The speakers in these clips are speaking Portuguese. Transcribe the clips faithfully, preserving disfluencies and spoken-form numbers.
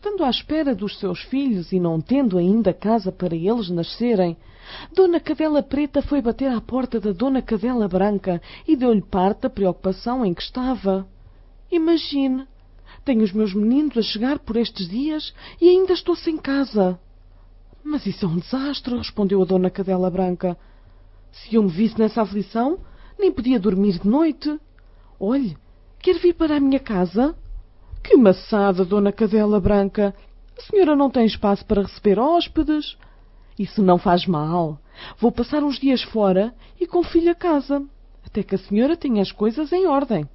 estando à espera dos seus filhos e não tendo ainda casa para eles nascerem, Dona Cadela Preta foi bater à porta da Dona Cadela Branca e deu-lhe parte da preocupação em que estava. Imagine, tenho os meus meninos a chegar por estes dias e ainda estou sem casa. Mas isso é um desastre, respondeu a Dona Cadela Branca. Se eu me visse nessa aflição, nem podia dormir de noite. Olhe, quer vir para a minha casa? Que maçada, Dona Cadela Branca! A senhora não tem espaço para receber hóspedes. Isso não faz mal. Vou passar uns dias fora e confio-lhe a casa, até que a senhora tenha as coisas em ordem.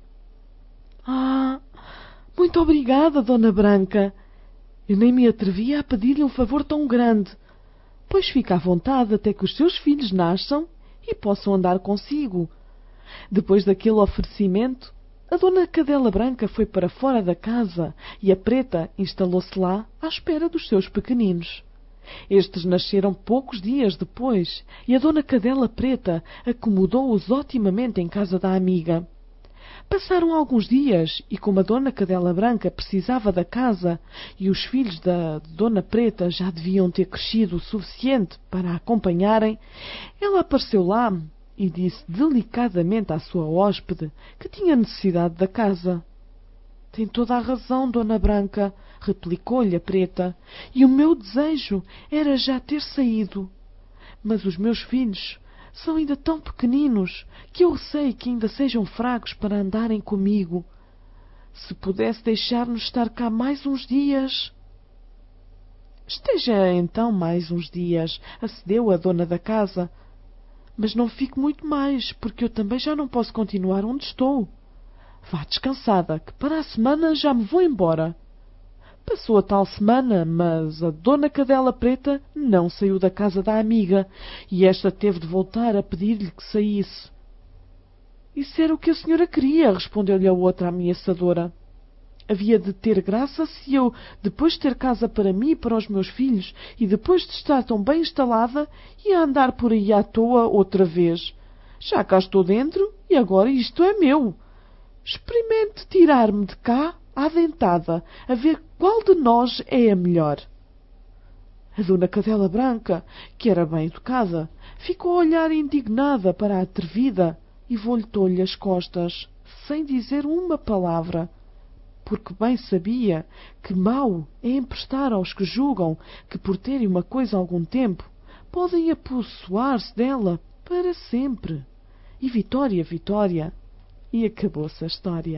Ah, muito obrigada, Dona Branca. Eu nem me atrevia a pedir-lhe um favor tão grande. Pois fica à vontade até que os seus filhos nasçam e possam andar consigo. Depois daquele oferecimento, a Dona Cadela Branca foi para fora da casa e a Preta instalou-se lá à espera dos seus pequeninos. Estes nasceram poucos dias depois e a Dona Cadela Preta acomodou-os otimamente em casa da amiga. Passaram alguns dias e, como a Dona Cadela Branca precisava da casa e os filhos da Dona Preta já deviam ter crescido o suficiente para a acompanharem, ela apareceu lá e disse delicadamente à sua hóspede que tinha necessidade da casa. Tem toda a razão, Dona Branca, replicou-lhe a Preta, e o meu desejo era já ter saído. Mas os meus filhos são ainda tão pequeninos que eu receio que ainda sejam fracos para andarem comigo. Se pudesse deixar-nos estar cá mais uns dias... Esteja então mais uns dias, acedeu a dona da casa. Mas não fique muito mais, porque eu também já não posso continuar onde estou. Vá descansada, que para a semana já me vou embora. Passou a tal semana, mas a Dona Cadela Preta não saiu da casa da amiga, e esta teve de voltar a pedir-lhe que saísse. Isso era o que a senhora queria, respondeu-lhe a outra ameaçadora. Havia de ter graça se eu, depois de ter casa para mim e para os meus filhos, e depois de estar tão bem instalada, ia andar por aí à toa outra vez. Já cá estou dentro, e agora isto é meu. Experimente tirar-me de cá à dentada, a ver qual de nós é a melhor. A Dona Cadela Branca, que era bem educada, ficou a olhar indignada para a atrevida e voltou-lhe as costas, sem dizer uma palavra, porque bem sabia que mau é emprestar aos que julgam que por terem uma coisa algum tempo podem apossoar-se dela para sempre. E Vitória, Vitória, e acabou-se a história.